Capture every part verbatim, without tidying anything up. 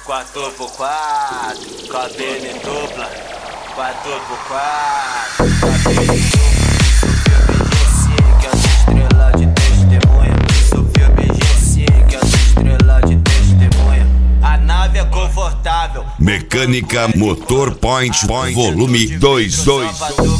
quatro por quatro, cabelo em dupla, quatro por quatro, cabelo em dupla. Que as estrelas de testemunha, Sofia B G C, que as estrelas de testemunha. A nave é confortável. Mecânica Motor Point, Point volume dois, dois. Mão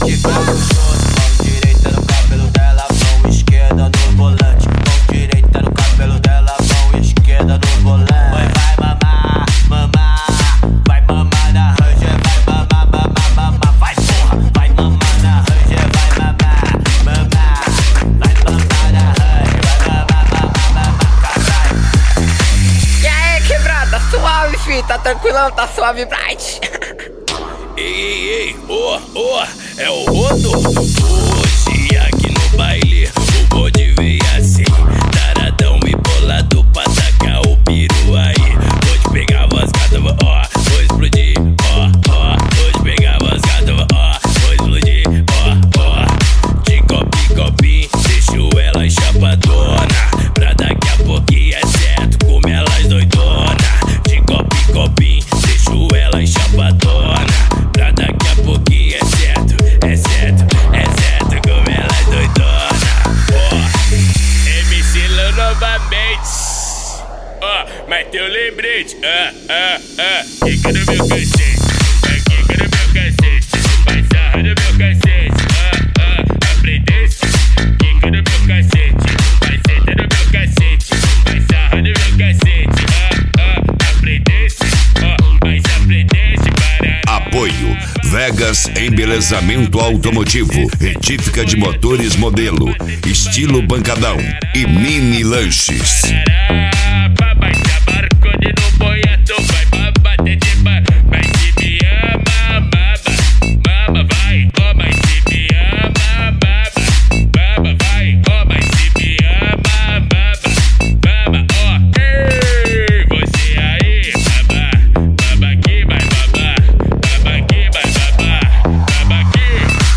direita no cabelo dela, mão esquerda no volante. Mão direita no cabelo dela, mão esquerda no volante. Vai, vai mamar, mamar, vai mamar na Ranger, vai mamar, mamar, mamar, vai porra, vai mamar na Ranger, vai mamar, mamar, vai mamar na Ranger, vai mamar, mamar, mamar, caralho. E aí, quebrada, suave, fi, tá tranquilão, tá suave, bright. Ei, ei, ei, ó, oh, ó, oh, é o Rodo. Hoje aqui no baile o bonde veio assim, taradão e bolado pra tacar o piru aí. Hoje pegava as gatas, ó, vou explodir, ó, ó. Hoje pegava as gatas, ó, vou explodir, ó, ó. De copi, copi, deixo elas chapadona, pra daqui a pouquinho é certo comer elas doidona. De copi, copi, deixo elas chapadona, pra daqui a pouquinho é certo, é certo, é certo comer elas doidona. Ó, oh, M C Lã novamente, ó, oh, mas teu lembrete, ah, ah, ah, quica no meu cacete, vai quica no meu cacete, vai sarra no meu cacete, ah, ah, aprendesse, quica no meu cacete, vai senta no meu cacete, vai sarra no meu cacete, ah, ah, aprendesse, ó, oh, mas aprendesse para. Apoio Vegas Embelezamento Automotivo, retífica de motores modelo, estilo bancadão e mini lanches. Vai se abarcou de no boiato, vai bater de ba, vai se me ama, baba, baba vai, ó, mas se me ama, baba, baba vai, ó, mas se me ama, baba, baba, ó, ei, você aí, baba, baba aqui, vai baba, baba aqui, vai baba, baba aqui,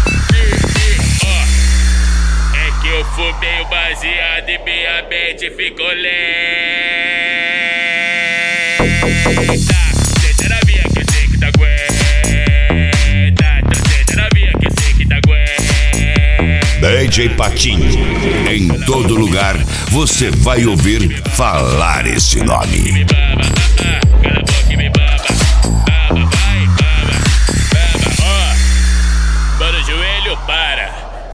ó, é que eu fumei o baseado e minha mente ficou lenta. Senta na minha que eu sei que tá aguenta. Então senta na minha que eu sei que tá aguenta. D J Patinho, em todo lugar você vai ouvir falar esse nome. Me baba, ah, ah,